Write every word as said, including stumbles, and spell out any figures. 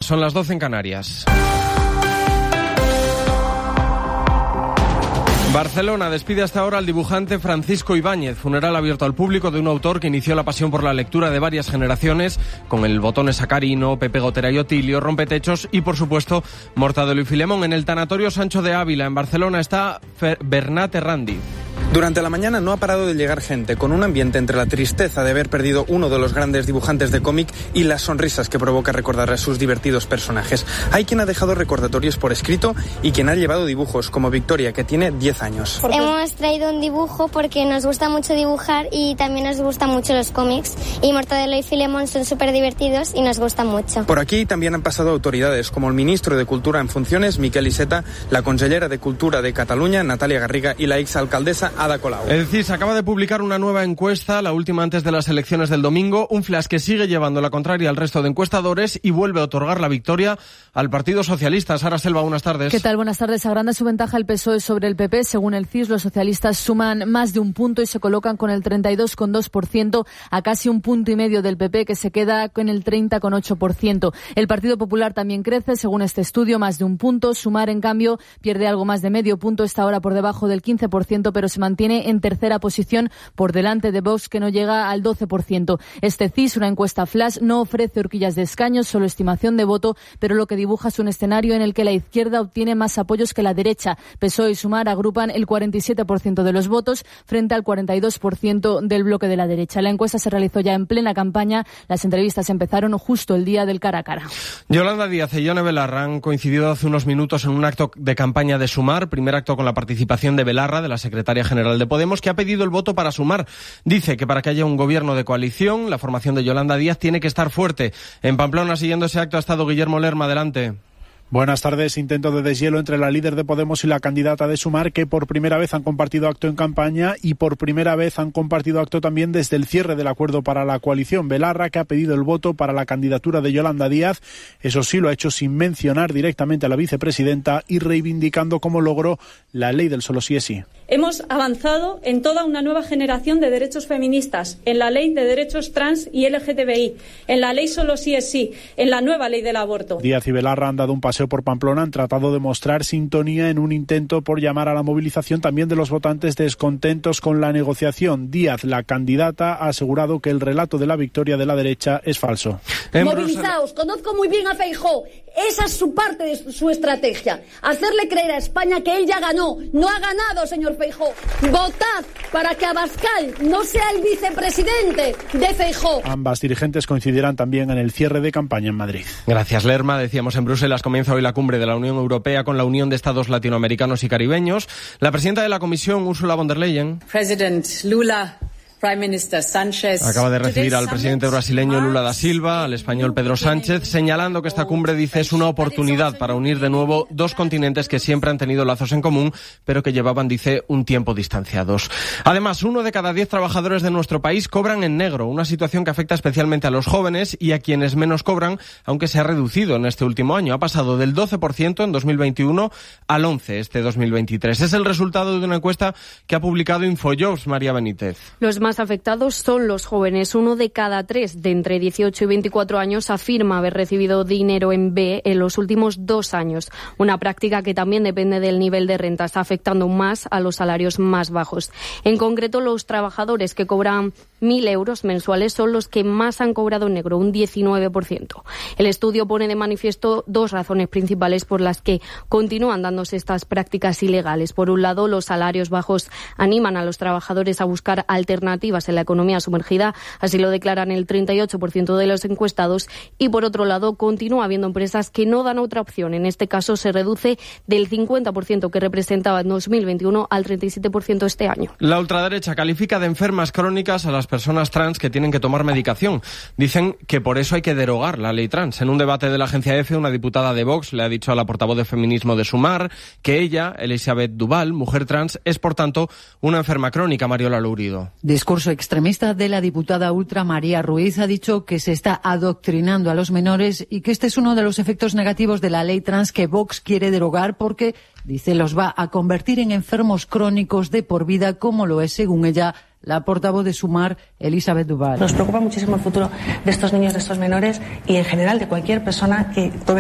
son las doce en Canarias. Barcelona despide hasta ahora al dibujante Francisco Ibáñez, funeral abierto al público de un autor que inició la pasión por la lectura de varias generaciones, con el Botones Sacarino, Pepe Gotera y Otilio, Rompetechos y, por supuesto, Mortadelo y Filemón. En el tanatorio Sancho de Ávila, en Barcelona, está Fer- Bernat Errandi. Durante la mañana no ha parado de llegar gente, con un ambiente entre la tristeza de haber perdido uno de los grandes dibujantes de cómic y las sonrisas que provoca recordar a sus divertidos personajes. Hay quien ha dejado recordatorios por escrito y quien ha llevado dibujos, como Victoria, que tiene diez años. Hemos traído un dibujo porque nos gusta mucho dibujar y también nos gustan mucho los cómics. Y Mortadelo y Filemón son súper divertidos y nos gustan mucho. Por aquí también han pasado autoridades, como el ministro de Cultura en funciones, Miquel Iceta, la consellera de Cultura de Cataluña, Natalia Garriga, y la exalcaldesa Ada Colau. El C I S acaba de publicar una nueva encuesta, la última antes de las elecciones del domingo, un flash que sigue llevando la contraria al resto de encuestadores y vuelve a otorgar la victoria al Partido Socialista. Sara Selva, buenas tardes. ¿Qué tal? Buenas tardes. Agranda su ventaja el P S O E sobre el P P. Según el C I S, los socialistas suman más de un punto y se colocan con el treinta y dos coma dos por ciento a casi un punto y medio del P P, que se queda con el treinta coma ocho por ciento. El Partido Popular también crece, según este estudio, más de un punto. Sumar, en cambio, pierde algo más de medio punto, está ahora por debajo del quince por ciento, pero se mantiene en tercera posición por delante de Vox, que no llega al doce por ciento. Este C I S, una encuesta flash, no ofrece horquillas de escaños, solo estimación de voto, pero lo que dibuja es un escenario en el que la izquierda obtiene más apoyos que la derecha. P S O E y Sumar agrupan el cuarenta y siete por ciento de los votos frente al cuarenta y dos por ciento del bloque de la derecha. La encuesta se realizó ya en plena campaña. Las entrevistas empezaron justo el día del cara a cara. Yolanda Díaz y Ione Belarra han coincidido hace unos minutos en un acto de campaña de Sumar, primer acto con la participación de Belarra, de la secretaria general de Podemos, que ha pedido el voto para Sumar. Dice que para que haya un gobierno de coalición, la formación de Yolanda Díaz tiene que estar fuerte. En Pamplona, siguiendo ese acto, ha estado Guillermo Lerma. Adelante. Buenas tardes. Intento de deshielo entre la líder de Podemos y la candidata de Sumar, que por primera vez han compartido acto en campaña y por primera vez han compartido acto también desde el cierre del acuerdo para la coalición. Belarra, que ha pedido el voto para la candidatura de Yolanda Díaz, eso sí, lo ha hecho sin mencionar directamente a la vicepresidenta y reivindicando como logro la ley del solo sí es sí. Hemos avanzado en toda una nueva generación de derechos feministas, en la ley de derechos trans y L G T B I, en la ley solo sí es sí, en la nueva ley del aborto. Díaz y Belarra han dado un paseo por Pamplona, han tratado de mostrar sintonía en un intento por llamar a la movilización también de los votantes descontentos con la negociación. Díaz, la candidata, ha asegurado que el relato de la victoria de la derecha es falso. Movilizaos, conozco muy bien a Feijóo. Esa es su parte de su estrategia. Hacerle creer a España que él ya ganó. No ha ganado, señor Feijóo. Votad para que Abascal no sea el vicepresidente de Feijóo. Ambas dirigentes coincidirán también en el cierre de campaña en Madrid. Gracias, Lerma. Decíamos, en Bruselas comienza hoy la cumbre de la Unión Europea con la Unión de Estados Latinoamericanos y Caribeños. La presidenta de la Comisión, Ursula von der Leyen, President Lula, Prime Minister Sánchez, acaba de recibir al presidente brasileño Lula da Silva, al español Pedro Sánchez, señalando que esta cumbre, dice, es una oportunidad para unir de nuevo dos continentes que siempre han tenido lazos en común, pero que llevaban, dice, un tiempo distanciados. Además, uno de cada diez trabajadores de nuestro país cobran en negro, una situación que afecta especialmente a los jóvenes y a quienes menos cobran, aunque se ha reducido en este último año. Ha pasado del doce por ciento en dos mil veintiuno al once por ciento este dos mil veintitrés. Es el resultado de una encuesta que ha publicado Infojobs, María Benítez. Los más afectados son los jóvenes. Uno de cada tres de entre dieciocho y veinticuatro años afirma haber recibido dinero en B en los últimos dos años. Una práctica que también depende del nivel de renta, está afectando más a los salarios más bajos. En concreto, los trabajadores que cobran mil euros mensuales son los que más han cobrado en negro, un diecinueve por ciento. El estudio pone de manifiesto dos razones principales por las que continúan dándose estas prácticas ilegales. Por un lado, los salarios bajos animan a los trabajadores a buscar alternativas en la economía sumergida, así lo declaran el treinta y ocho por ciento de los encuestados, y por otro lado, continúa habiendo empresas que no dan otra opción. En este caso, se reduce del cincuenta por ciento que representaba en dos mil veintiuno al treinta y siete por ciento este año. La ultraderecha califica de enfermas crónicas a las personas trans que tienen que tomar medicación. Dicen que por eso hay que derogar la ley trans. En un debate de la agencia EFE, una diputada de Vox le ha dicho a la portavoz de feminismo de Sumar que ella, Elizabeth Duval, mujer trans, es por tanto una enferma crónica. Mariola Lourido. Discurso extremista de la diputada ultra María Ruiz. Ha dicho que se está adoctrinando a los menores y que este es uno de los efectos negativos de la ley trans que Vox quiere derogar porque, dice, los va a convertir en enfermos crónicos de por vida, como lo es, según ella, la portavoz de Sumar, Elizabeth Duval. Nos preocupa muchísimo el futuro de estos niños, de estos menores y en general de cualquier persona que tome